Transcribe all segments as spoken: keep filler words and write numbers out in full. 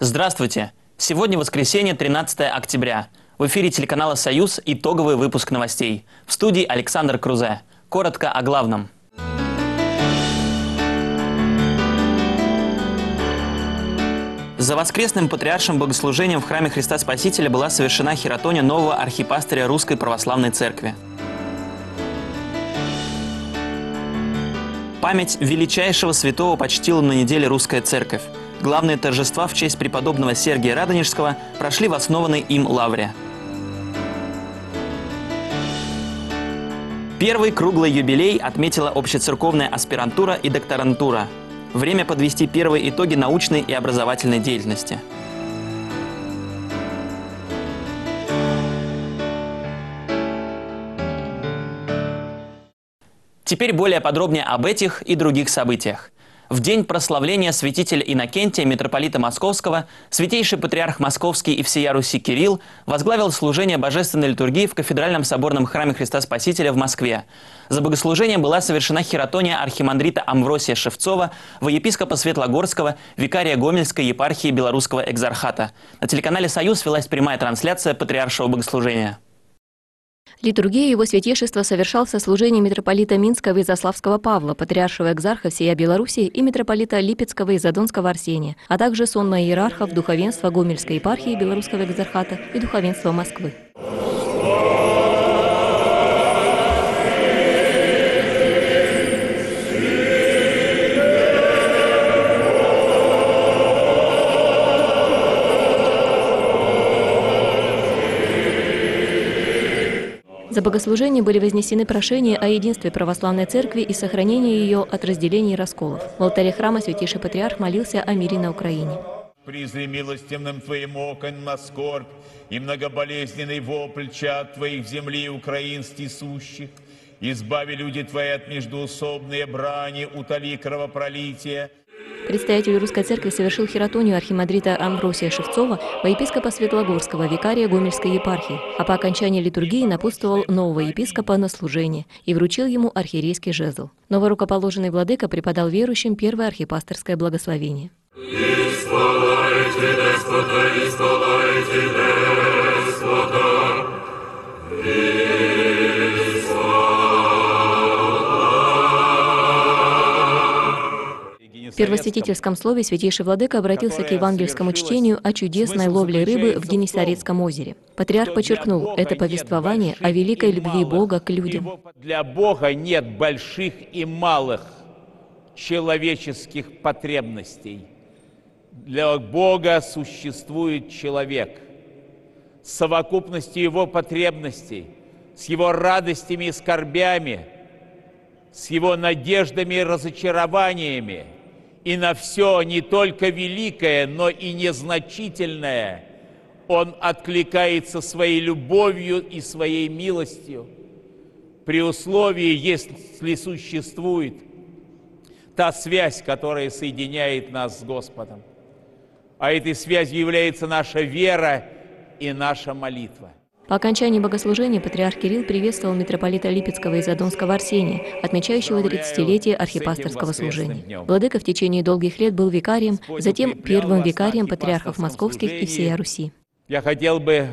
Здравствуйте! Сегодня воскресенье, тринадцатое октября. В эфире телеканала «Союз» итоговый выпуск новостей. В студии Александр Крузе. Коротко о главном. За воскресным патриаршим богослужением в храме Христа Спасителя была совершена хератония нового архипастыря Русской Православной Церкви. Память величайшего святого почтила на неделе Русская Церковь. Главные торжества в честь преподобного Сергия Радонежского прошли в основанной им лавре. Первый круглый юбилей отметила общецерковная аспирантура и докторантура. Время подвести первые итоги научной и образовательной деятельности. Теперь более подробнее об этих и других событиях. В день прославления святителя Иннокентия, митрополита Московского, святейший патриарх Московский и всея Руси Кирилл возглавил служение божественной литургии в кафедральном соборном храме Христа Спасителя в Москве. За богослужением была совершена хератония архимандрита Амвросия Шевцова, воепископа Светлогорского, викария Гомельской епархии Белорусского экзархата. На телеканале «Союз» велась прямая трансляция патриаршего богослужения. Литургию его святейшества совершал в сослужении митрополита Минского и Заславского Павла, патриаршего экзарха всея Белоруссии и митрополита Липецкого и Задонского Арсения, а также сонма иерархов духовенства Гомельской епархии Белорусского экзархата и духовенства Москвы. За богослужение были вознесены прошения о единстве православной церкви и сохранении ее от разделений и расколов. В алтаре храма святейший патриарх молился о мире на Украине. «Призри милостивным Твоим окон на скорбь и многоболезненный вопль чад Твоих в земли украинских сущих. Избави люди Твои от междоусобной брани, утоли кровопролития». Предстоятель Русской Церкви совершил хератонию архимандрита Амвросия Шевцова, воепископа Светлогорского, викария Гомельской епархии, а по окончании литургии напутствовал нового епископа на служение и вручил ему архиерейский жезл. Новорукоположенный владыка преподал верующим первое архипастырское благословение. Исполайте, Господа, исполайте, Господа, В первосвятительском слове святейший владыка обратился к евангельскому чтению о чудесной ловле рыбы в Генесарецком озере. Патриарх подчеркнул, это повествование о великой любви Бога к людям. Для Бога нет больших и малых человеческих потребностей. Для Бога существует человек. С совокупностью его потребностей, с его радостями и скорбями, с его надеждами и разочарованиями, и на все, не только великое, но и незначительное, он откликается своей любовью и своей милостью. При условии, если существует та связь, которая соединяет нас с Господом. А этой связью является наша вера и наша молитва. По окончании богослужения патриарх Кирилл приветствовал митрополита Липецкого и Задонского Арсения, отмечающего тридцатилетие архипастырского служения. Владыка в течение долгих лет был викарием, затем первым викарием патриархов московских и всея Руси. Я хотел бы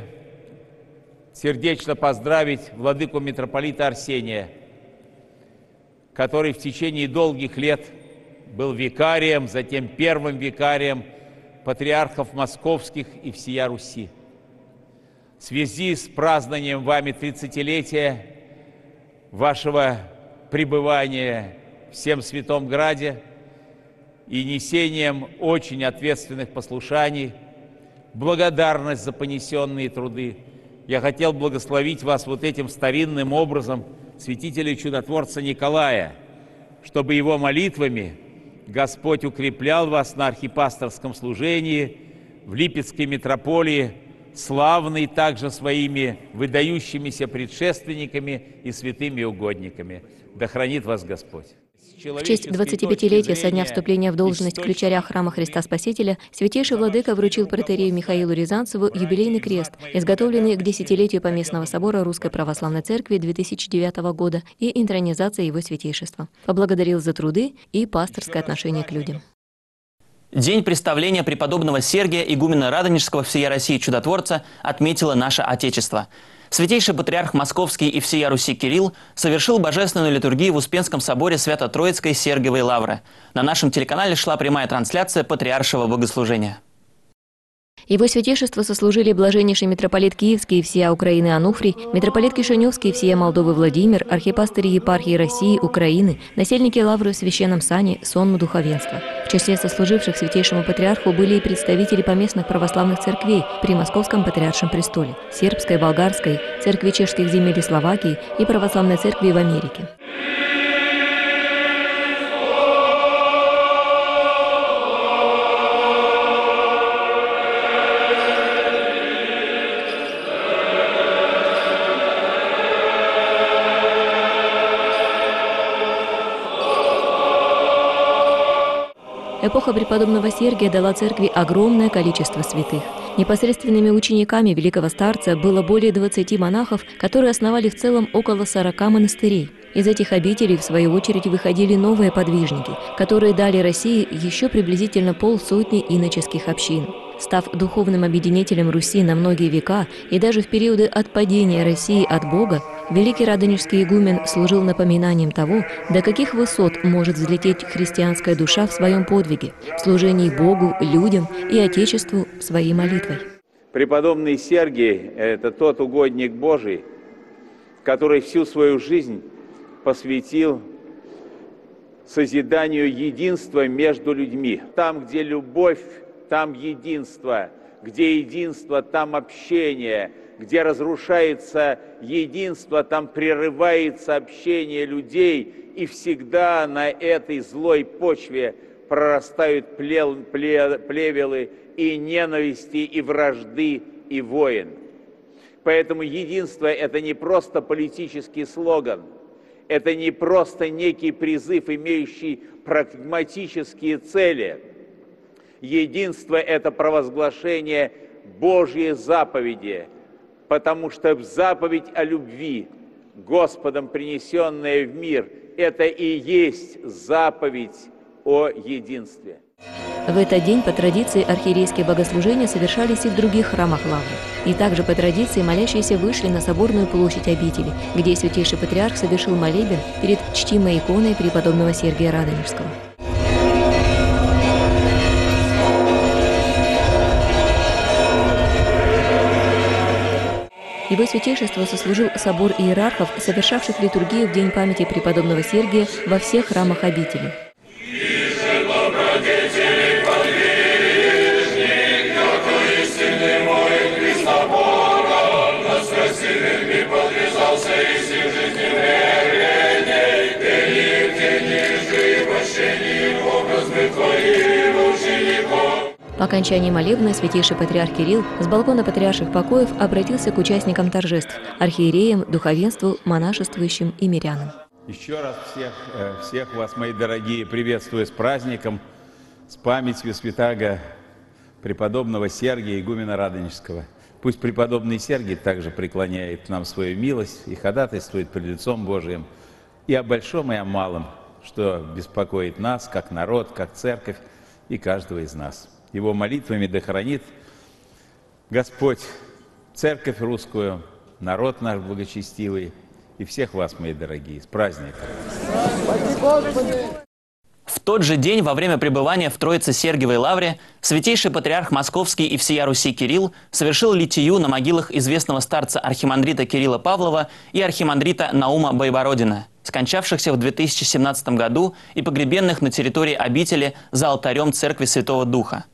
сердечно поздравить владыку митрополита Арсения, который в течение долгих лет был викарием, затем первым викарием патриархов московских и всея Руси. В связи с празднованием вами тридцатилетия вашего пребывания в всем Святом Граде и несением очень ответственных послушаний, благодарность за понесенные труды, я хотел благословить вас вот этим старинным образом святителя и чудотворца Николая, чтобы его молитвами Господь укреплял вас на архипасторском служении в Липецкой митрополии, славный также своими выдающимися предшественниками и святыми угодниками. Да хранит вас Господь. В честь двадцатипятилетия со дня вступления в должность ключаря храма Христа Спасителя святейший владыка вручил протоиерею Михаилу Рязанцеву юбилейный крест, изготовленный к десятилетию Поместного собора Русской Православной Церкви две тысячи девятого года и интронизации его святейшества. Поблагодарил за труды и пасторское отношение к людям. День представления преподобного Сергия, игумена Радонежского всея России чудотворца, отметило наше Отечество. Святейший патриарх Московский и всея Руси Кирилл совершил божественную литургию в Успенском соборе Свято-Троицкой Сергиевой Лавры. На нашем телеканале шла прямая трансляция патриаршего богослужения. Его святейшество сослужили блаженнейший митрополит Киевский и всея Украины Ануфрий, митрополит Кишиневский и всея Молдовы Владимир, архипастыри епархии России, Украины, насельники лавры в священном сане, сонму духовенства. В числе сослуживших святейшему патриарху были и представители поместных православных церквей при Московском патриаршем престоле, сербской, болгарской, церкви чешских земель и Словакии и православной церкви в Америке. Эпоха преподобного Сергия дала церкви огромное количество святых. Непосредственными учениками великого старца было более двадцати монахов, которые основали в целом около сорока монастырей. Из этих обителей, в свою очередь, выходили новые подвижники, которые дали России еще приблизительно полсотни иноческих общин. Став духовным объединителем Руси на многие века и даже в периоды отпадения России от Бога, великий радонежский игумен служил напоминанием того, до каких высот может взлететь христианская душа в своем подвиге, в служении Богу, людям и Отечеству своей молитвой. Преподобный Сергий – это тот угодник Божий, который всю свою жизнь посвятил созиданию единства между людьми. Там, где любовь, там единство, где единство, там общение, где разрушается единство, там прерывается общение людей, и всегда на этой злой почве прорастают плевелы и ненависти, и вражды, и войн. Поэтому единство – это не просто политический слоган, это не просто некий призыв, имеющий прагматические цели. Единство – это провозглашение Божьей заповеди, потому что заповедь о любви, Господом принесенная в мир, это и есть заповедь о единстве. В этот день по традиции архиерейские богослужения совершались и в других храмах Лавры. И также по традиции молящиеся вышли на соборную площадь обители, где святейший патриарх совершил молебен перед чтимой иконой преподобного Сергия Радонежского. Его святейшество сослужил собор иерархов, совершавших литургию в день памяти преподобного Сергия во всех храмах обители. По окончании молебна святейший патриарх Кирилл с балкона патриарших покоев обратился к участникам торжеств – архиереям, духовенству, монашествующим и мирянам. Еще раз всех, всех вас, мои дорогие, приветствую с праздником, с памятью святаго преподобного Сергия, игумена Радонежского. Пусть преподобный Сергий также преклоняет нам свою милость и ходатайствует пред лицом Божиим и о большом, и о малом, что беспокоит нас, как народ, как церковь и каждого из нас. Его молитвами да хранит Господь церковь русскую, народ наш благочестивый и всех вас, мои дорогие, с праздником! В тот же день, во время пребывания в Троице-Сергиевой Лавре, святейший патриарх Московский и всея Руси Кирилл совершил литию на могилах известного старца архимандрита Кирилла Павлова и архимандрита Наума Байбородина, скончавшихся в две тысячи семнадцатом году и погребенных на территории обители за алтарем Церкви Святого Духа.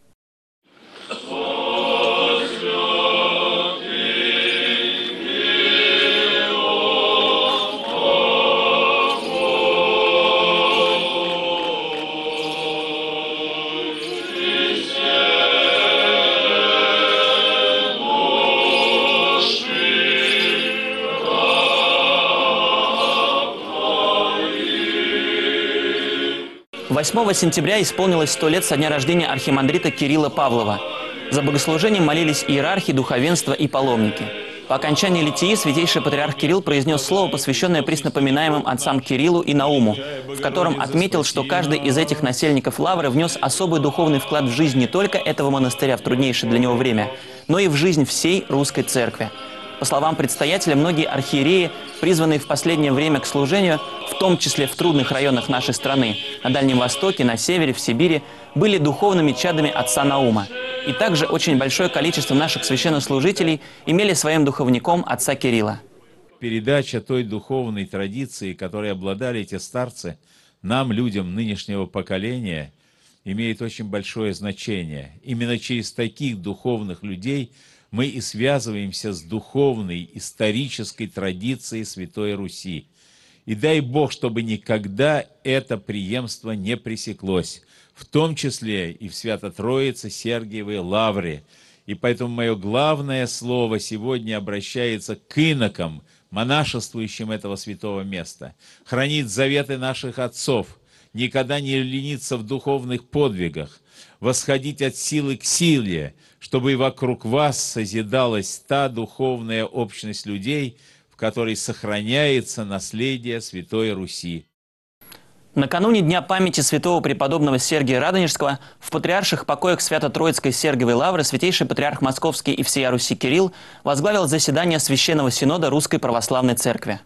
восьмого сентября исполнилось сто лет со дня рождения архимандрита Кирилла Павлова. За богослужением молились иерархи, духовенство и паломники. По окончании литии святейший патриарх Кирилл произнес слово, посвященное преснопоминаемым отцам Кириллу и Науму, в котором отметил, что каждый из этих насельников Лавры внес особый духовный вклад в жизнь не только этого монастыря в труднейшее для него время, но и в жизнь всей русской церкви. По словам предстоятеля, многие архиереи, призванные в последнее время к служению, в том числе в трудных районах нашей страны, на Дальнем Востоке, на севере, в Сибири, были духовными чадами отца Наума. И также очень большое количество наших священнослужителей имели своим духовником отца Кирилла. Передача той духовной традиции, которой обладали эти старцы, нам, людям нынешнего поколения, имеет очень большое значение. Именно через таких духовных людей мы и связываемся с духовной, исторической традицией Святой Руси. И дай Бог, чтобы никогда это преемство не пресеклось, в том числе и в Свято-Троице Сергиевой Лавре. И поэтому мое главное слово сегодня обращается к инокам, монашествующим этого святого места. Хранить заветы наших отцов, никогда не лениться в духовных подвигах, восходить от силы к силе, чтобы и вокруг вас созидалась та духовная общность людей, в которой сохраняется наследие Святой Руси. Накануне Дня памяти святого преподобного Сергия Радонежского в патриарших покоях Свято-Троицкой Сергиевой Лавры святейший патриарх Московский и всея Руси Кирилл возглавил заседание Священного Синода Русской Православной Церкви.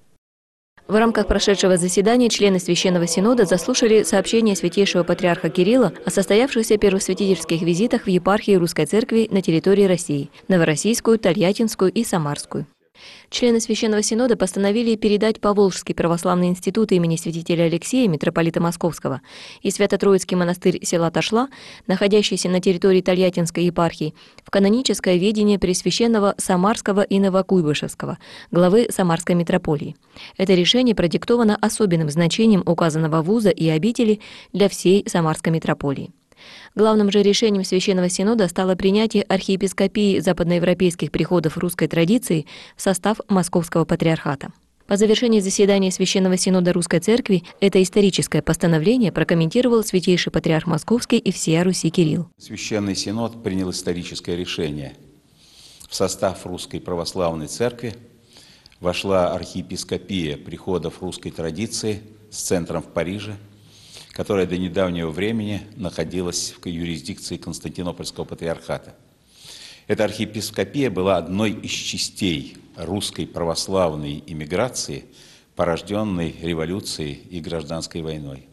В рамках прошедшего заседания члены Священного Синода заслушали сообщение святейшего патриарха Кирилла о состоявшихся первосвятительских визитах в епархии Русской Церкви на территории России – Новороссийскую, Тольяттинскую и Самарскую. Члены Священного Синода постановили передать Поволжский православный институт имени святителя Алексея, митрополита Московского, и Свято-Троицкий монастырь села Ташла, находящийся на территории Тольяттинской епархии, в каноническое ведение Пресвященного Самарского и Новокуйбышевского, главы Самарской митрополии. Это решение продиктовано особенным значением указанного вуза и обители для всей Самарской митрополии. Главным же решением Священного Синода стало принятие архиепископии западноевропейских приходов русской традиции в состав Московского патриархата. По завершении заседания Священного Синода Русской Церкви это историческое постановление прокомментировал святейший патриарх Московский и всея Руси Кирилл. Священный Синод принял историческое решение. В состав Русской Православной Церкви вошла архиепископия приходов русской традиции с центром в Париже, которая до недавнего времени находилась в юрисдикции Константинопольского патриархата. Эта архиепископия была одной из частей русской православной иммиграции, порожденной революцией и гражданской войной.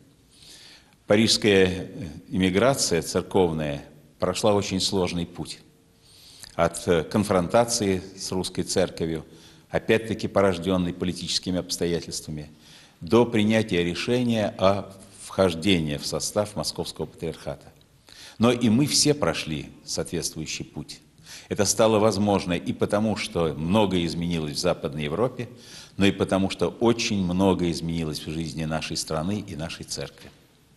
Парижская иммиграция церковная прошла очень сложный путь. От конфронтации с русской церковью, опять-таки порожденной политическими обстоятельствами, до принятия решения о вхождение в состав Московского патриархата. Но и мы все прошли соответствующий путь. Это стало возможно и потому, что многое изменилось в Западной Европе, но и потому, что очень многое изменилось в жизни нашей страны и нашей церкви.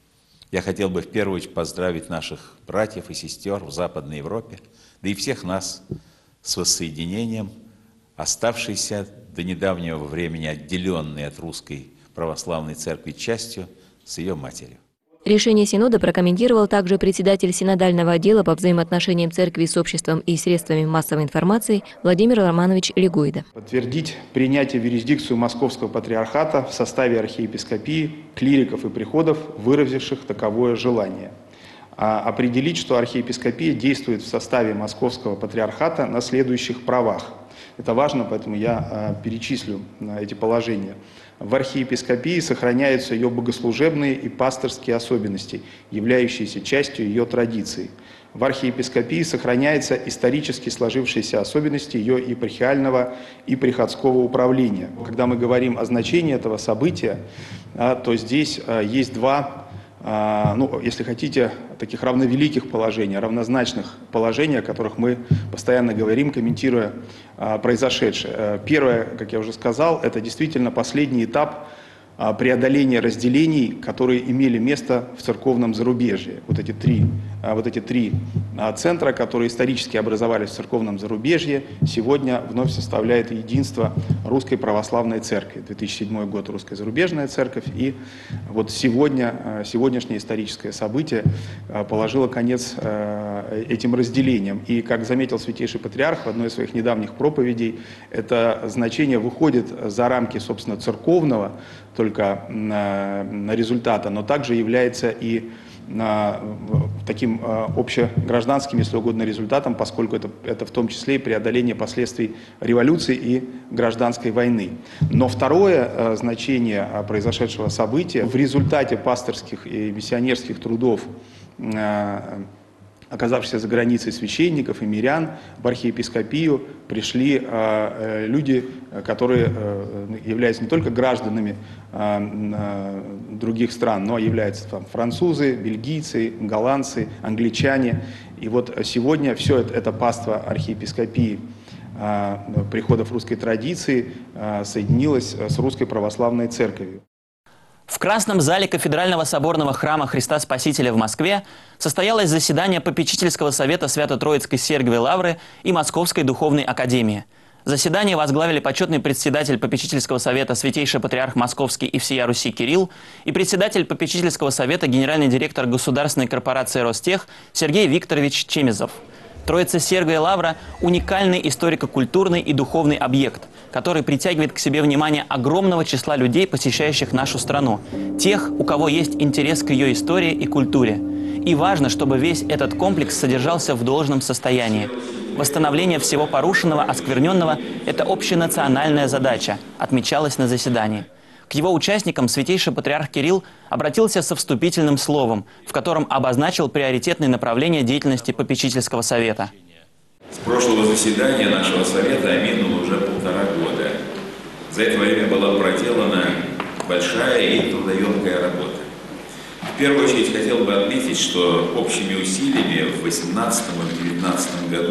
Я хотел бы в первую очередь поздравить наших братьев и сестер в Западной Европе, да и всех нас с воссоединением, оставшейся до недавнего времени отделенной от Русской Православной Церкви частью с ее матерью. Решение Синода прокомментировал также председатель синодального отдела по взаимоотношениям церкви с обществом и средствами массовой информации Владимир Романович Легойда. Подтвердить принятие в юрисдикцию Московского патриархата в составе архиепископии, клириков и приходов, выразивших таковое желание. А определить, что архиепископия действует в составе Московского патриархата на следующих правах. Это важно, поэтому я перечислю эти положения. В архиепископии сохраняются ее богослужебные и пасторские особенности, являющиеся частью ее традиции. В архиепископии сохраняются исторически сложившиеся особенности ее епархиального и приходского управления. Когда мы говорим о значении этого события, то здесь есть два, ну, если хотите, таких равновеликих положений, равнозначных положений, о которых мы постоянно говорим, комментируя а, произошедшее. Первое, как я уже сказал, это действительно последний этап а, преодоления разделений, которые имели место в церковном зарубежье. Вот эти три вот эти три центра, которые исторически образовались в церковном зарубежье, сегодня вновь составляет единство Русской Православной Церкви. две тысячи седьмой год Русская Зарубежная Церковь, и вот сегодня, сегодняшнее историческое событие положило конец этим разделениям. И, как заметил Святейший Патриарх в одной из своих недавних проповедей, это значение выходит за рамки, собственно, церковного только результата, но также является и таким общегражданским, если угодно, результатом, поскольку это, это в том числе и преодоление последствий революции и гражданской войны. Но второе значение произошедшего события: в результате пасторских и миссионерских трудов оказавшихся за границей священников и мирян, в архиепископию пришли э, люди, которые э, являются не только гражданами э, других стран, но являются там французы, бельгийцы, голландцы, англичане. И вот сегодня все это, это паство архиепископии э, приходов русской традиции э, соединилось с Русской Православной Церковью. В Красном зале Кафедрального соборного храма Христа Спасителя в Москве состоялось заседание Попечительского совета Свято-Троицкой Сергиевой Лавры и Московской духовной академии. Заседание возглавили почетный председатель Попечительского совета Святейший Патриарх Московский и всея Руси Кирилл и председатель Попечительского совета генеральный директор государственной корпорации Ростех Сергей Викторович Чемезов. Троица-Сергиевая Лавра – уникальный историко-культурный и духовный объект, который притягивает к себе внимание огромного числа людей, посещающих нашу страну, тех, у кого есть интерес к ее истории и культуре. И важно, чтобы весь этот комплекс содержался в должном состоянии. Восстановление всего порушенного, оскверненного – это общенациональная задача, отмечалось на заседании. К его участникам Святейший Патриарх Кирилл обратился со вступительным словом, в котором обозначил приоритетные направления деятельности Попечительского совета. С прошлого заседания нашего совета минуло уже полтора года. За это время была проделана большая и трудоемкая работа. В первую очередь хотел бы отметить, что общими усилиями в две тысячи восемнадцатом и две тысячи девятнадцатом году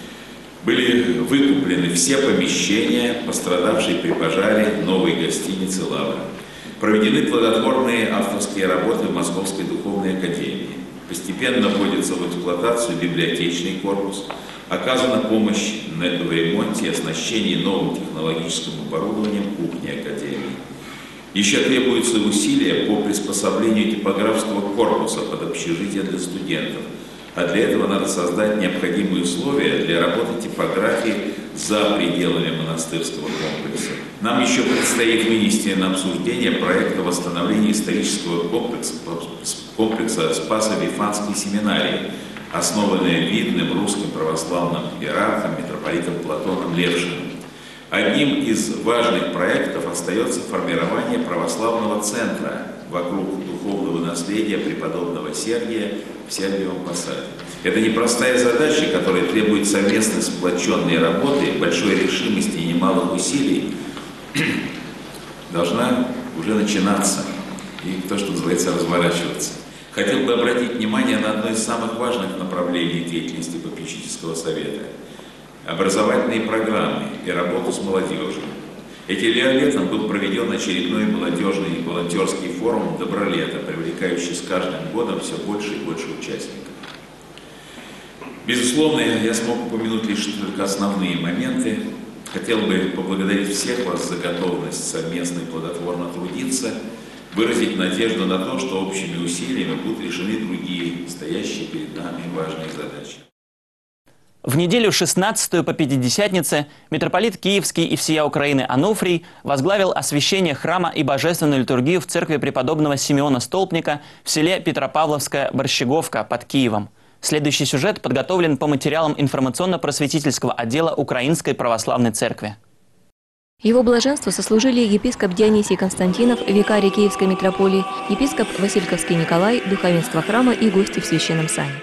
были выкуплены все помещения, пострадавшие при пожаре новой гостиницы «Лавра». Проведены плодотворные авторские работы в Московской духовной академии. Постепенно вводится в эксплуатацию библиотечный корпус. Оказана помощь в ремонте и оснащении новым технологическим оборудованием кухни академии. Еще требуются усилия по приспособлению типографского корпуса под общежитие для студентов. А для этого надо создать необходимые условия для работы типографии за пределами монастырского комплекса. Нам еще предстоит вынести на обсуждение проекта восстановления исторического комплекса, комплекса Спасо-Вифанской семинарии, основанной видным русским православным иерархом митрополитом Платоном Левшиным. Одним из важных проектов остается формирование православного центра вокруг духовного наследия преподобного Сергия в Сергиевом Посаде. Это непростая задача, которая требует совместной сплоченной работы, большой решимости и немалых усилий, должна уже начинаться и то, что называется, разворачиваться. Хотел бы обратить внимание на одно из самых важных направлений деятельности Попечительского совета – образовательные программы и работу с молодежью. Этим летом был проведен очередной молодежный волонтерский форум «Добролето», привлекающий с каждым годом все больше и больше участников. Безусловно, я смог упомянуть лишь только основные моменты. Хотел бы поблагодарить всех вас за готовность совместно и плодотворно трудиться, выразить надежду на то, что общими усилиями будут решены другие, стоящие перед нами важные задачи. В неделю шестнадцатую по Пятидесятнице митрополит Киевский и всея Украины Ануфрий возглавил освящение храма и божественную литургию в церкви преподобного Симеона Столпника в селе Петропавловская Борщеговка под Киевом. Следующий сюжет подготовлен по материалам информационно-просветительского отдела Украинской Православной Церкви. Его блаженство сослужили епископ Дионисий Константинов, викарий Киевской митрополии, епископ Васильковский Николай, духовенство храма и гости в священном сане.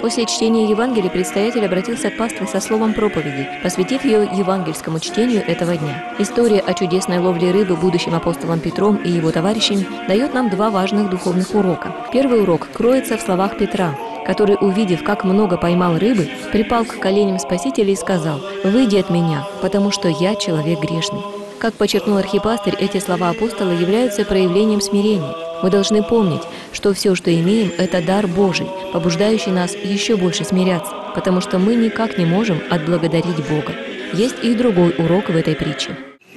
После чтения Евангелия предстоятель обратился к пастве со словом проповеди, посвятив ее евангельскому чтению этого дня. История о чудесной ловле рыбы будущим апостолом Петром и его товарищами дает нам два важных духовных урока. Первый урок кроется в словах Петра, который, увидев, как много поймал рыбы, припал к коленям Спасителя и сказал: «Выйди от меня, потому что я человек грешный». Как подчеркнул архипастырь, эти слова апостола являются проявлением смирения. Мы должны помнить, что все, что имеем, это дар Божий, побуждающий нас еще больше смиряться, потому что мы никак не можем отблагодарить Бога. Есть и другой урок в этой притче.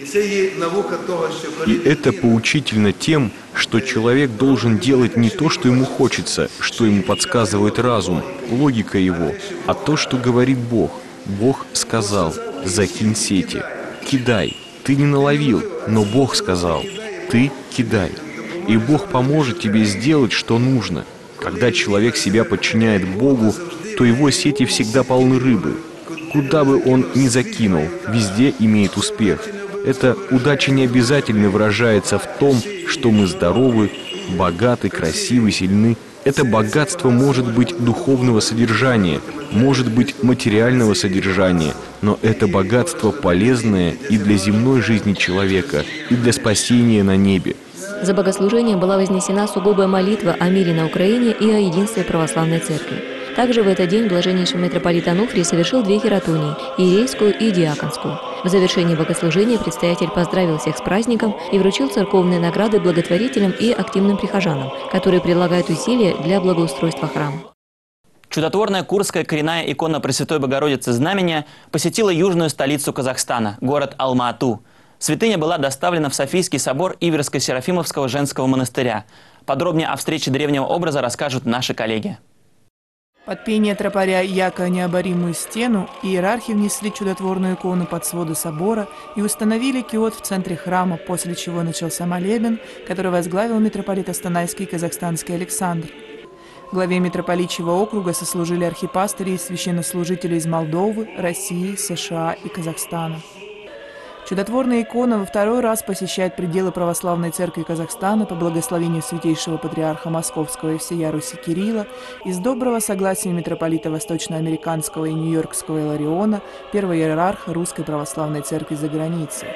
И это поучительно тем, что человек должен делать не то, что ему хочется, что ему подсказывает разум, логика его, а то, что говорит Бог. Бог сказал: «Закинь сети, кидай». Ты не наловил, но Бог сказал: «Ты кидай». И Бог поможет тебе сделать, что нужно. Когда человек себя подчиняет Богу, то его сети всегда полны рыбы. Куда бы он ни закинул, везде имеет успех. Эта удача не обязательно выражается в том, что мы здоровы, богаты, красивы, сильны. Это богатство может быть духовного содержания, может быть материального содержания, но это богатство полезное и для земной жизни человека, и для спасения на небе. За богослужением была вознесена сугубая молитва о мире на Украине и о единстве православной церкви. Также в этот день блаженнейший митрополит Ануфрий совершил две хиратонии – иерейскую и диаконскую. В завершении богослужения предстоятель поздравил всех с праздником и вручил церковные награды благотворителям и активным прихожанам, которые прилагают усилия для благоустройства храма. Чудотворная Курская коренная икона Пресвятой Богородицы Знамения посетила южную столицу Казахстана – город Алма-Ату. Святыня была доставлена в Софийский собор Иверско-Серафимовского женского монастыря. Подробнее о встрече древнего образа расскажут наши коллеги. Под пение тропаря «Яко необоримую стену» иерархи внесли чудотворную икону под своды собора и установили киот в центре храма, после чего начался молебен, который возглавил митрополит Астанайский казахстанский Александр. Главе митрополичьего округа сослужили архипастыри и священнослужители из Молдовы, России, США и Казахстана. Чудотворная икона во второй раз посещает пределы Православной Церкви Казахстана по благословению святейшего патриарха Московского и всея Руси Кирилла и с доброго согласия митрополита Восточноамериканского и Нью-Йоркского Илариона, первого иерарха Русской Православной Церкви за границей.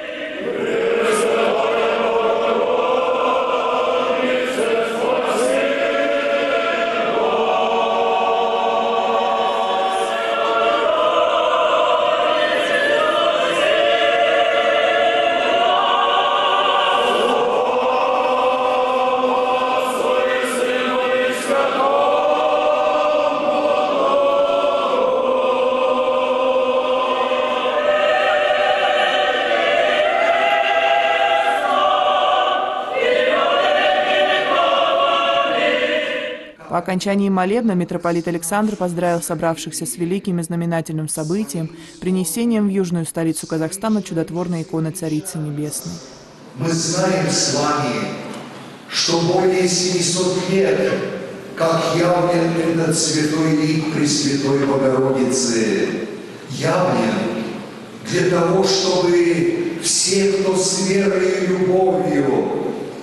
По окончании молебна митрополит Александр поздравил собравшихся с великим и знаменательным событием – принесением в южную столицу Казахстана чудотворной иконы Царицы Небесной. Мы знаем с вами, что более семисот лет, как явлен этот святой лик Пресвятой Богородицы, явлен для того, чтобы все, кто с верой и любовью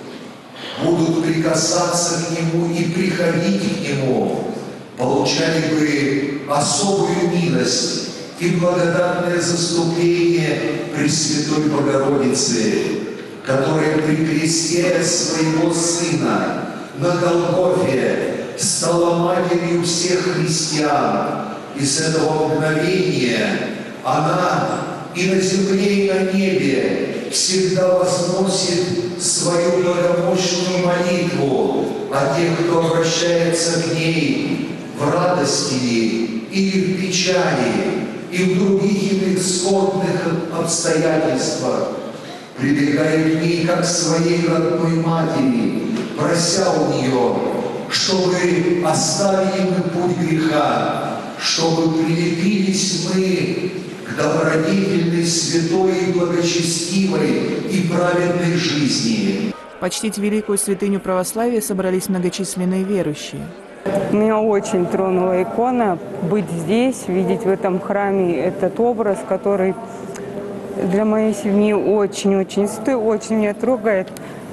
будут прикасаться к Нему и приходить к Нему, получали бы особую милость и благодатное заступление Пресвятой Богородицы, которая при кресте своего Сына на Голгофе стала матерью всех христиан. И с этого мгновения она и на земле, и на небе всегда возносит свою многомощную молитву о тех, кто обращается к ней в радости или в печали, и в других иных скорбных обстоятельствах, прибегая к ней как к своей родной матери, прося у нее, чтобы оставили мы путь греха, чтобы прилепились мы к добродетельной, святой и благочестивой и праведной жизни. Почтить великую святыню православия собрались многочисленные верующие. Меня очень тронула икона. Быть здесь, видеть в этом храме этот образ, который для моей семьи очень-очень святой, очень меня трогает.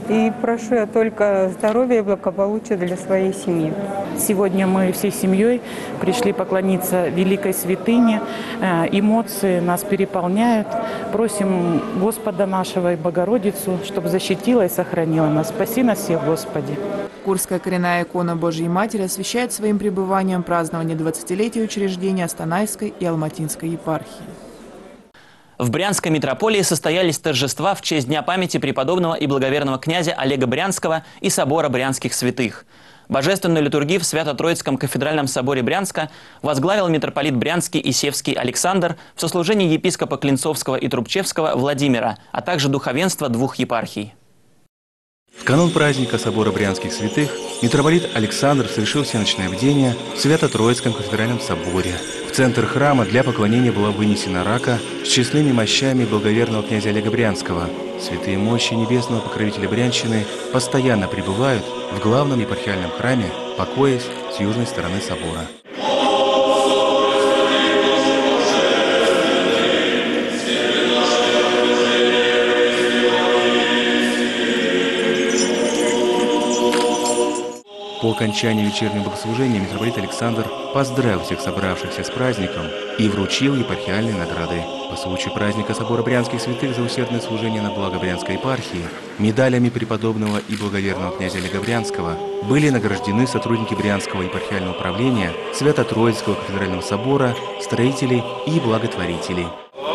И прошу я только здоровья и благополучия для своей семьи. Сегодня мы всей семьей пришли поклониться великой святыне. Эмоции нас переполняют. Просим Господа нашего и Богородицу, чтобы защитила и сохранила нас. Спаси нас всех, Господи. Курская коренная икона Божьей Матери освещает своим пребыванием празднование двадцатилетия учреждения Астанайской и Алматинской епархии. В Брянской митрополии состоялись торжества в честь Дня памяти преподобного и благоверного князя Олега Брянского и собора брянских святых. Божественную литургию в Свято-Троицком кафедральном соборе Брянска возглавил митрополит Брянский и Севский Александр в сослужении епископа Клинцовского и Трубчевского Владимира, а также духовенства двух епархий. В канун праздника собора брянских святых митрополит Александр совершил всеночное бдение в Свято-Троицком кафедральном соборе. В центр храма для поклонения была вынесена рака с честными мощами благоверного князя Олега Брянского. Святые мощи небесного покровителя Брянщины постоянно пребывают в главном епархиальном храме, покоясь с южной стороны собора. По окончании вечернего богослужения митрополит Александр поздравил всех собравшихся с праздником и вручил епархиальные награды. По случаю праздника собора брянских святых за усердное служение на благо Брянской епархии медалями преподобного и благоверного князя Олега Брянского были награждены сотрудники Брянского епархиального управления, Свято-Троицкого кафедрального собора, строители и благотворители.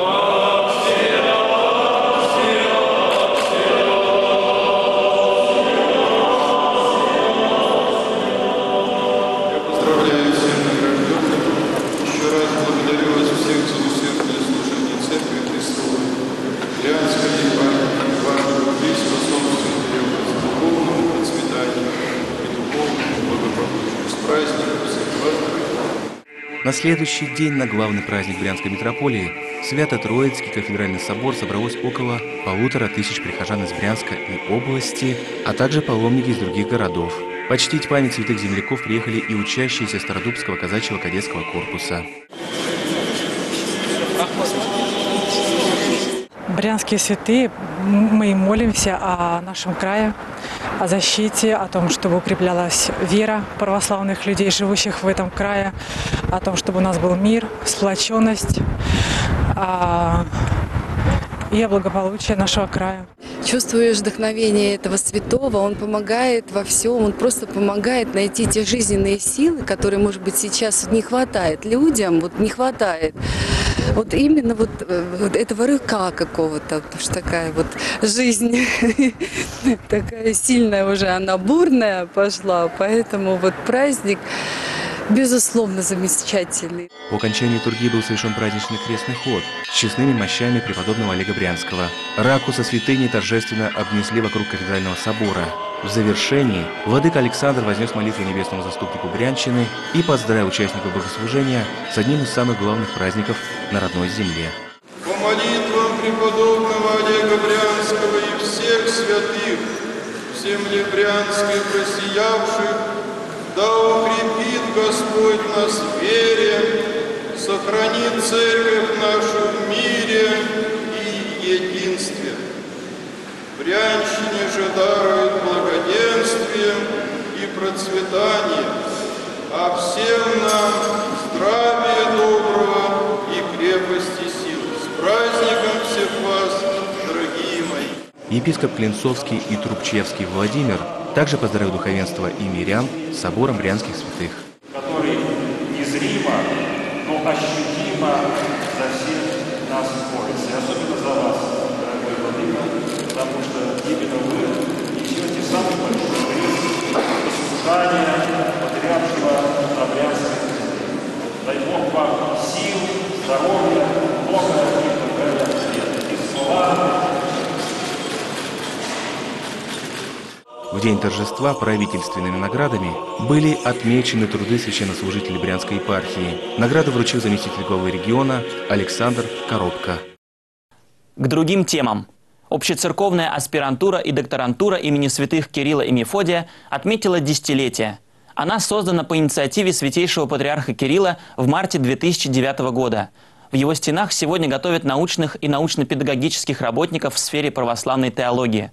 На следующий день на главный праздник Брянской митрополии Свято-Троицкий кафедральный собор собралось около полутора тысяч прихожан из Брянска и области, а также паломники из других городов. Почтить память святых земляков приехали и учащиеся Стародубского казачьего кадетского корпуса. Брянские святые, мы молимся о нашем крае, о защите, о том, чтобы укреплялась вера православных людей, живущих в этом крае, о том, чтобы у нас был мир, сплоченность и о благополучии нашего края. Чувствуешь вдохновение этого святого, он помогает во всем, он просто помогает найти те жизненные силы, которые, может быть, сейчас не хватает людям, вот не хватает. Вот именно вот, вот этого рыка какого-то, потому что такая вот жизнь такая сильная уже, она бурная пошла, поэтому вот праздник безусловно замечательный. По окончании литургии был совершен праздничный крестный ход с честными мощами преподобного Олега Брянского. Раку со святыней торжественно обнесли вокруг кафедрального собора. В завершении владыка Александр вознес молитву небесному заступнику Брянщины и поздравил участников богослужения с одним из самых главных праздников на родной земле. По молитвам преподобного Олега Брянского и всех святых в земле Брянской просиявших, да укрепит Господь нас в вере, сохранит церковь нашу в мире и единстве. Брянщине же дарует благоденствие и процветание, а всем нам здравия доброго и крепости сил. С праздником всех вас, дорогие мои! Епископ Клинцовский и Трубчевский Владимир также поздравил духовенство и мирян с собором брянских святых. Который незримо, но ощутимо за всех нас борется. И особенно за вас, дорогой владыка, потому что именно вы несете самый большой риск послушания патриаршего Брянской. Дай Бог вам сил, здоровья, много и слова. В день торжества правительственными наградами были отмечены труды священнослужителей Брянской епархии. Награду вручил заместитель главы региона Александр Коробко. К другим темам. Общецерковная аспирантура и докторантура имени святых Кирилла и Мефодия отметила десятилетие. Она создана по инициативе святейшего патриарха Кирилла в марте две тысячи девятого года. В его стенах сегодня готовят научных и научно-педагогических работников в сфере православной теологии.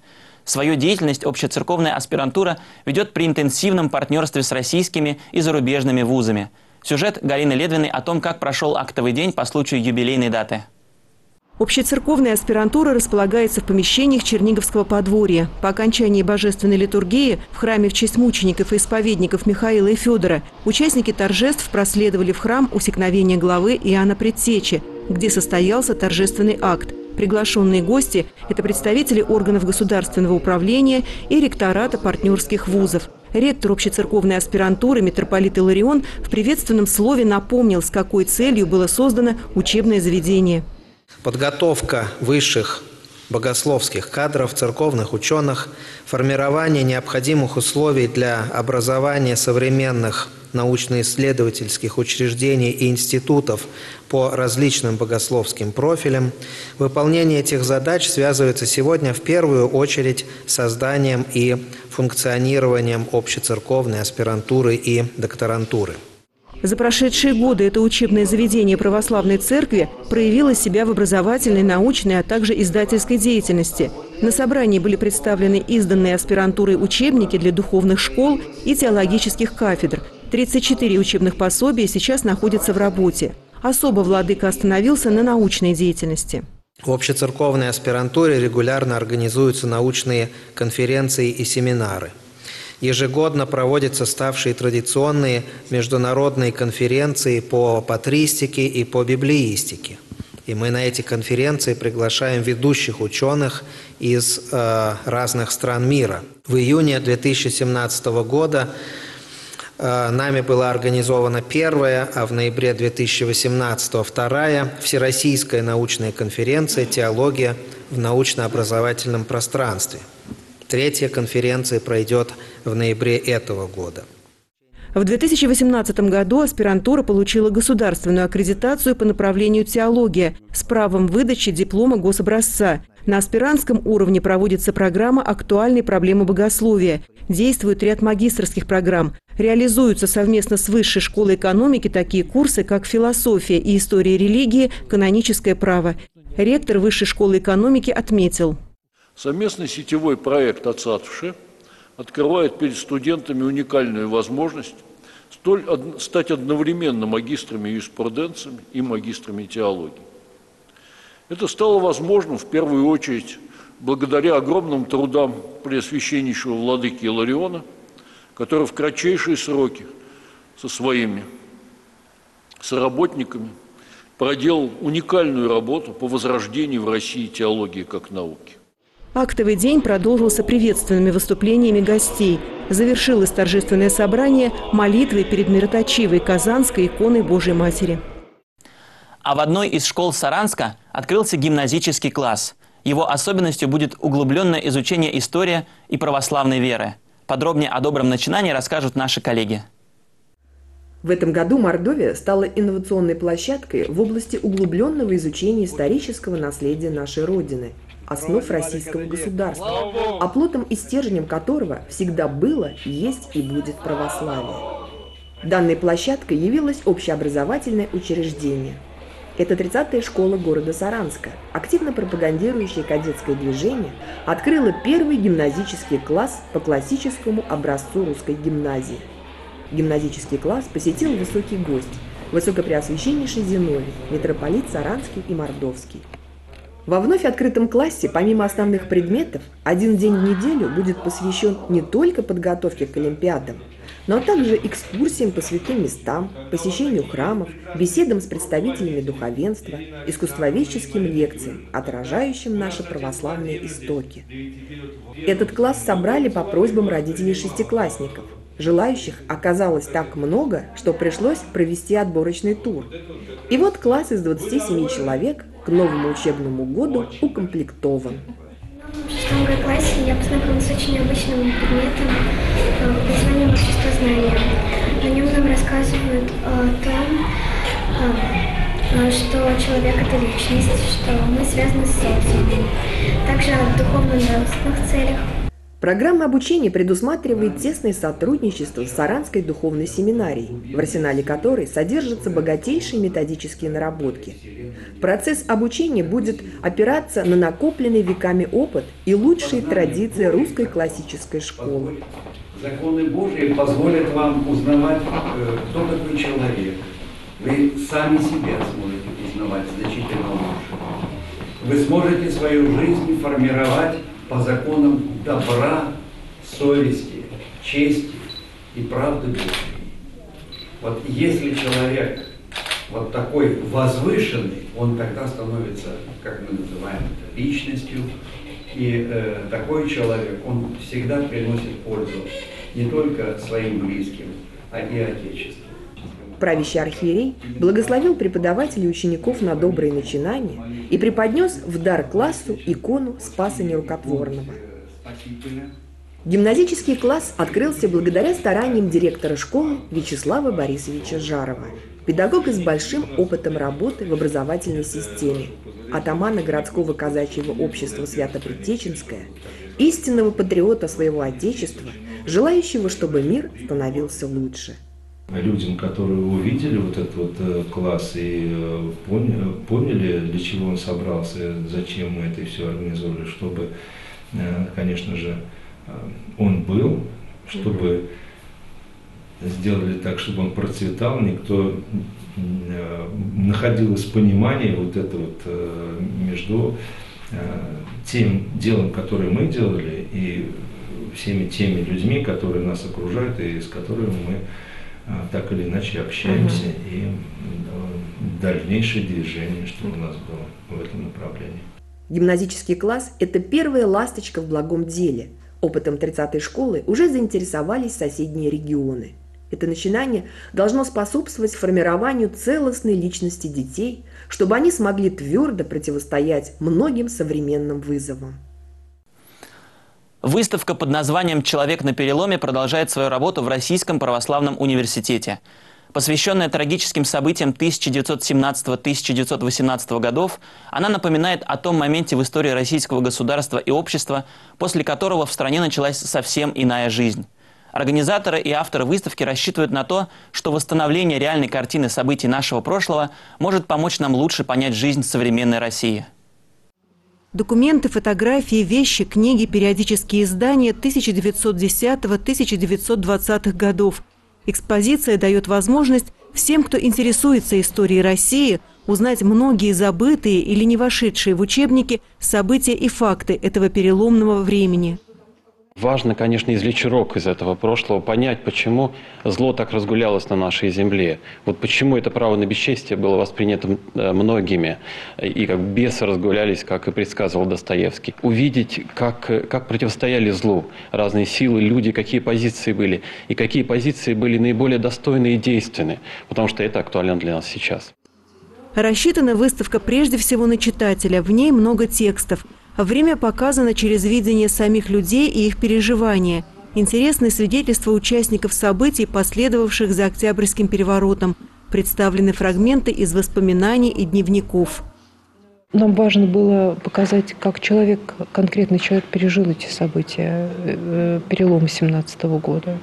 Свою деятельность общецерковная аспирантура ведет при интенсивном партнерстве с российскими и зарубежными вузами. Сюжет Галины Ледвиной о том, как прошел актовый день по случаю юбилейной даты. Общецерковная аспирантура располагается в помещениях Черниговского подворья. По окончании божественной литургии в храме в честь мучеников и исповедников Михаила и Федора участники торжеств проследовали в храм усекновения главы Иоанна Предтечи, где состоялся торжественный акт. Приглашенные гости – это представители органов государственного управления и ректората партнерских вузов. Ректор общецерковной аспирантуры митрополит Иларион в приветственном слове напомнил, с какой целью было создано учебное заведение. Подготовка высших богословских кадров, церковных ученых, формирование необходимых условий для образования современных научно-исследовательских учреждений и институтов по различным богословским профилям. Выполнение этих задач связывается сегодня в первую очередь с созданием и функционированием общецерковной аспирантуры и докторантуры. За прошедшие годы это учебное заведение православной церкви проявило себя в образовательной, научной, а также издательской деятельности. На собрании были представлены изданные аспирантурой учебники для духовных школ и теологических кафедр. тридцать четыре учебных пособия сейчас находятся в работе. Особо владыка остановился на научной деятельности. В общецерковной аспирантуре регулярно организуются научные конференции и семинары. Ежегодно проводятся ставшие традиционные международные конференции по патристике и по библеистике. И мы на эти конференции приглашаем ведущих ученых из э, разных стран мира. В июне две тысячи семнадцатого года э, нами была организована первая, а в ноябре две тысячи восемнадцатого вторая Всероссийская научная конференция «Теология в научно-образовательном пространстве». Третья конференция пройдет в ноябре этого года. В две тысячи восемнадцатом году аспирантура получила государственную аккредитацию по направлению теология с правом выдачи диплома гособразца. На аспирантском уровне проводится программа «Актуальные проблемы богословия». Действует ряд магистерских программ. Реализуются совместно с Высшей школой экономики такие курсы, как «Философия и история религии», «Каноническое право». Ректор Высшей школы экономики отметил. Совместный сетевой проект АЦАТВШИ открывает перед студентами уникальную возможность столь, од, стать одновременно магистрами юриспруденции и магистрами теологии. Это стало возможным в первую очередь благодаря огромным трудам преосвященнейшего владыки Илариона, который в кратчайшие сроки со своими соработниками проделал уникальную работу по возрождению в России теологии как науки. Актовый день продолжился приветственными выступлениями гостей. Завершилось торжественное собрание молитвой перед мироточивой Казанской иконой Божьей Матери. А в одной из школ Саранска открылся гимназический класс. Его особенностью будет углубленное изучение истории и православной веры. Подробнее о добром начинании расскажут наши коллеги. В этом году Мордовия стала инновационной площадкой в области углубленного изучения исторического наследия нашей Родины, основ российского государства, оплотом и стержнем которого всегда было, есть и будет православие. Данной площадкой явилось общеобразовательное учреждение. Это тридцатая школа города Саранска, активно пропагандирующая кадетское движение, открыла первый гимназический класс по классическому образцу русской гимназии. Гимназический класс посетил высокий гость, высокопреосвященнейший Зиновий, митрополит Саранский и Мордовский. Во вновь открытом классе, помимо основных предметов, один день в неделю будет посвящен не только подготовке к олимпиадам, но также экскурсиям по святым местам, посещению храмов, беседам с представителями духовенства, искусствоведческим лекциям, отражающим наши православные истоки. Этот класс собрали по просьбам родителей шестиклассников. Желающих оказалось так много, что пришлось провести отборочный тур. И вот класс из двадцати семи человек к новому учебному году укомплектован. В шестом классе я познакомилась с очень необычным предметом под названием «Общество знания». На нем нам рассказывают о том, что человек – это личность, что мы связаны с социумом, также о духовно-нравственных целях. Программа обучения предусматривает тесное сотрудничество с Саранской духовной семинарией, в арсенале которой содержатся богатейшие методические наработки. Процесс обучения будет опираться на накопленный веками опыт и лучшие традиции русской классической школы. Законы Божьи позволят вам узнавать, кто такой человек. Вы сами себя сможете узнавать значительно лучше. Вы сможете свою жизнь формировать по законам добра, совести, чести и правды Божьей. Вот если человек вот такой возвышенный, он тогда становится, как мы называем это, личностью. И э, такой человек, он всегда приносит пользу не только своим близким, а и Отечеству. Правящий архиерей благословил преподавателей и учеников на добрые начинания и преподнес в дар классу икону Спаса Нерукотворного. Гимназический класс открылся благодаря стараниям директора школы Вячеслава Борисовича Жарова, педагога с большим опытом работы в образовательной системе, атамана городского казачьего общества Свято-Предтеченское, истинного патриота своего Отечества, желающего, чтобы мир становился лучше. Людям, которые увидели вот этот вот класс и поняли, для чего он собрался, зачем мы это все организовали, чтобы, конечно же, он был, чтобы сделали так, чтобы он процветал, никто находилось понимание вот это вот между тем делом, которое мы делали, и всеми теми людьми, которые нас окружают и с которыми мы так или иначе общаемся, uh-huh. и дальнейшее движение, что у нас было в этом направлении. Гимназический класс – это первая ласточка в благом деле. Опытом тридцатой школы уже заинтересовались соседние регионы. Это начинание должно способствовать формированию целостной личности детей, чтобы они смогли твердо противостоять многим современным вызовам. Выставка под названием «Человек на переломе» продолжает свою работу в Российском православном университете. Посвященная трагическим событиям тысяча девятьсот семнадцатого — тысяча девятьсот восемнадцатого годов, она напоминает о том моменте в истории российского государства и общества, после которого в стране началась совсем иная жизнь. Организаторы и авторы выставки рассчитывают на то, что восстановление реальной картины событий нашего прошлого может помочь нам лучше понять жизнь современной России. Документы, фотографии, вещи, книги, периодические издания тысяча девятьсот десятого — тысяча девятьсот двадцатых годов. Экспозиция дает возможность всем, кто интересуется историей России, узнать многие забытые или не вошедшие в учебники события и факты этого переломного времени. Важно, конечно, извлечь урок из этого прошлого, понять, почему зло так разгулялось на нашей земле. Вот почему это право на бесчестие было воспринято многими, и как бесы разгулялись, как и предсказывал Достоевский. Увидеть, как, как противостояли злу разные силы, люди, какие позиции были, и какие позиции были наиболее достойны и действенны, потому что это актуально для нас сейчас. Рассчитана выставка прежде всего на читателя, в ней много текстов. Время показано через видение самих людей и их переживания. Интересны свидетельства участников событий, последовавших за Октябрьским переворотом. Представлены фрагменты из воспоминаний и дневников. Нам важно было показать, как человек, конкретный человек пережил эти события, перелом семнадцатого года.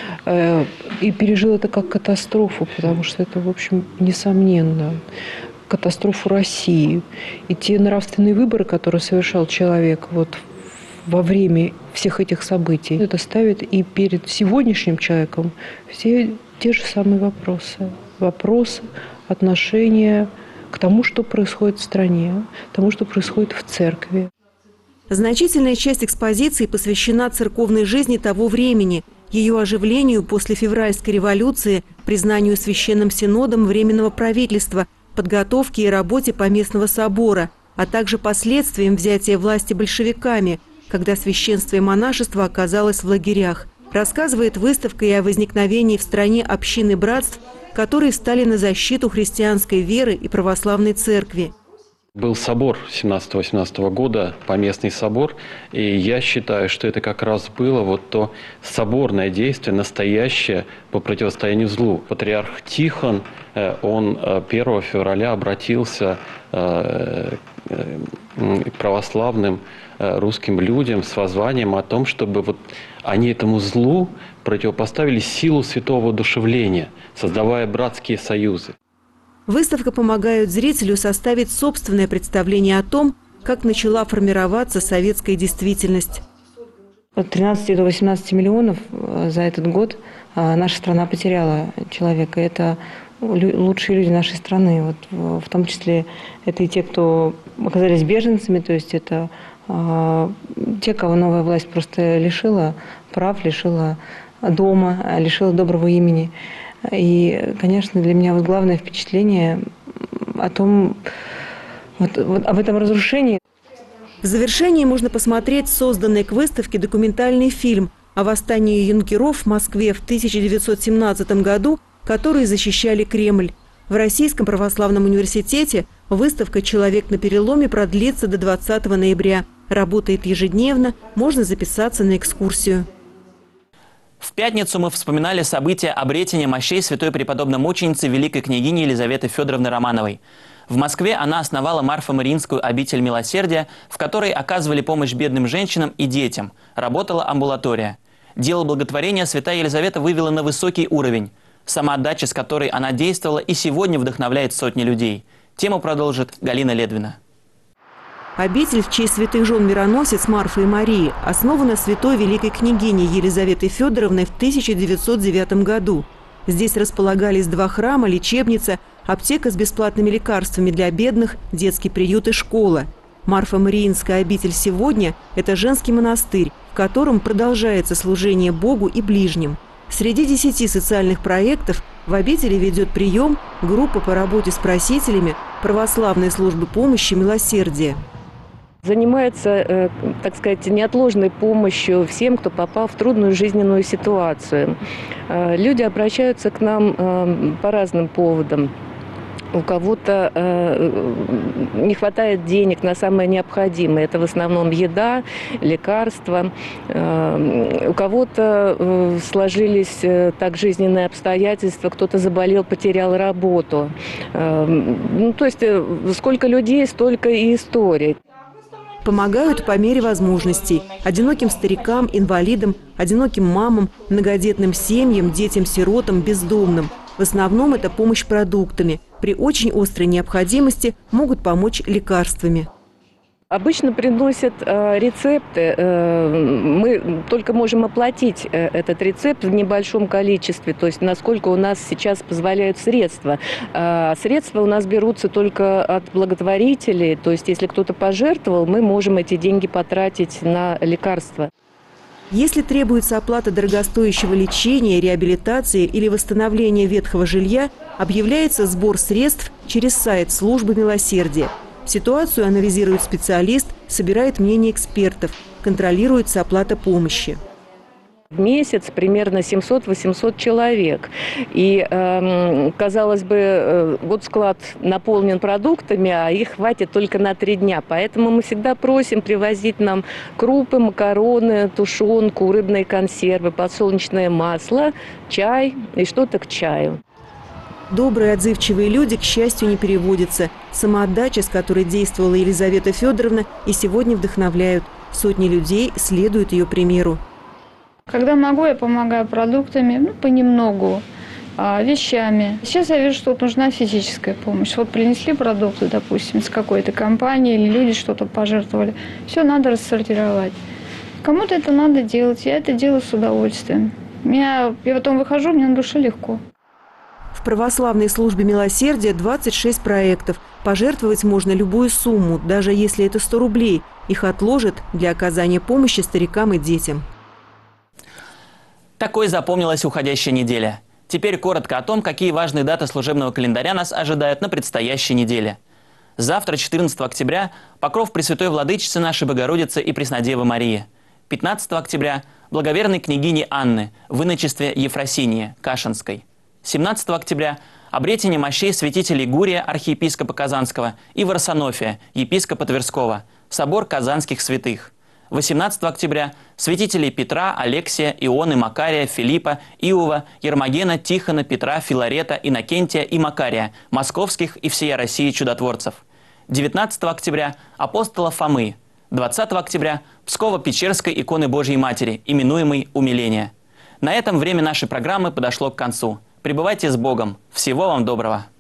И пережил это как катастрофу, потому что это, в общем, несомненно, катастрофу России. И те нравственные выборы, которые совершал человек вот во время всех этих событий, это ставит и перед сегодняшним человеком все те же самые вопросы. Вопросы, отношения к тому, что происходит в стране, тому, что происходит в церкви. Значительная часть экспозиции посвящена церковной жизни того времени, ее оживлению после февральской революции, признанию Священным Синодом Временного правительства, подготовке и работе Поместного собора, а также последствиям взятия власти большевиками, когда священство и монашество оказалось в лагерях. Рассказывает выставка и о возникновении в стране общины братств, которые встали на защиту христианской веры и православной церкви. Был собор семнадцатого-восемнадцатого года, Поместный собор, и я считаю, что это как раз было вот то соборное действие, настоящее по противостоянию злу. Патриарх Тихон, он первого февраля обратился к православным русским людям с воззванием о том, чтобы вот они этому злу противопоставили силу святого одушевления, создавая братские союзы. Выставка помогает зрителю составить собственное представление о том, как начала формироваться советская действительность. От тринадцати до восемнадцати миллионов за этот год наша страна потеряла человека. Это лучшие люди нашей страны. Вот, в том числе это и те, кто оказались беженцами, то есть это э, те, кого новая власть просто лишила прав, лишила дома, лишила доброго имени. И, конечно, для меня вот главное впечатление о том, вот, вот об этом разрушении. В завершении можно посмотреть созданный к выставке документальный фильм о восстании юнкеров в Москве в тысяча девятьсот семнадцатом году, которые защищали Кремль. В Российском православном университете выставка «Человек на переломе» продлится до двадцатого ноября. Работает ежедневно, можно записаться на экскурсию. В пятницу мы вспоминали события обретения мощей святой преподобной мученицы великой княгини Елизаветы Федоровны Романовой. В Москве она основала Марфо-Мариинскую обитель милосердия, в которой оказывали помощь бедным женщинам и детям. Работала амбулатория. Дело благотворения святая Елизавета вывела на высокий уровень. Самоотдача, с которой она действовала, и сегодня вдохновляет сотни людей. Тему продолжит Галина Ледвина. Обитель в честь святых жен мироносец Марфы и Марии основана святой великой княгиней Елизаветой Федоровной в тысяча девятьсот девятом году. Здесь располагались два храма, лечебница, аптека с бесплатными лекарствами для бедных, детский приют и школа. Марфо-Мариинская обитель сегодня – это женский монастырь, в котором продолжается служение Богу и ближним. Среди десяти социальных проектов в обители ведет прием группа по работе с просителями православной службы помощи «Милосердие». Занимается, так сказать, неотложной помощью всем, кто попал в трудную жизненную ситуацию. Люди обращаются к нам по разным поводам. У кого-то э, не хватает денег на самое необходимое. Это в основном еда, лекарства. Э, у кого-то э, сложились э, так жизненные обстоятельства, кто-то заболел, потерял работу. Э, ну, то есть э, сколько людей, столько и историй. Помогают по мере возможностей одиноким старикам, инвалидам, одиноким мамам, многодетным семьям, детям-сиротам, бездомным. В основном это помощь продуктами. При очень острой необходимости могут помочь лекарствами. Обычно приносят э, рецепты. Э, мы только можем оплатить э, этот рецепт в небольшом количестве, то есть насколько у нас сейчас позволяют средства. Э, средства у нас берутся только от благотворителей, то есть если кто-то пожертвовал, мы можем эти деньги потратить на лекарства. Если требуется оплата дорогостоящего лечения, реабилитации или восстановления ветхого жилья, объявляется сбор средств через сайт службы милосердия. Ситуацию анализирует специалист, собирает мнение экспертов, контролируется оплата помощи. В месяц примерно семьсот-восемьсот человек. И, э, казалось бы, э, вот склад наполнен продуктами, а их хватит только на три дня. Поэтому мы всегда просим привозить нам крупы, макароны, тушенку, рыбные консервы, подсолнечное масло, чай и что-то к чаю. Добрые, отзывчивые люди, к счастью, не переводятся. Самоотдача, с которой действовала Елизавета Федоровна, и сегодня вдохновляют. Сотни людей следуют ее примеру. Когда могу, я помогаю продуктами, ну, понемногу, вещами. Сейчас я вижу, что нужна физическая помощь. Вот принесли продукты, допустим, с какой-то компании, или люди что-то пожертвовали. Все надо рассортировать. Кому-то это надо делать, я это делаю с удовольствием. Меня, я потом выхожу, мне на душе легко. В православной службе милосердия двадцать шесть проектов. Пожертвовать можно любую сумму, даже если это сто рублей. Их отложат для оказания помощи старикам и детям. Такой запомнилась уходящая неделя. Теперь коротко о том, какие важные даты служебного календаря нас ожидают на предстоящей неделе. Завтра, четырнадцатого октября, покров Пресвятой Владычицы нашей Богородицы и Преснодевы Марии. пятнадцатого октября – благоверной княгини Анны в иночестве Ефросинии Кашинской. семнадцатого октября – обретение мощей святителей Гурия, архиепископа Казанского, и Варсонофия, епископа Тверского, собор казанских святых. восемнадцатого октября – святителей Петра, Алексия, Ионы, Макария, Филиппа, Иова, Ермогена, Тихона, Петра, Филарета, Иннокентия и Макария, московских и всея России чудотворцев. девятнадцатого октября – апостола Фомы. двадцатого октября – Псково-Печерской иконы Божьей Матери, именуемой «Умиление». На этом время нашей программы подошло к концу. Пребывайте с Богом. Всего вам доброго.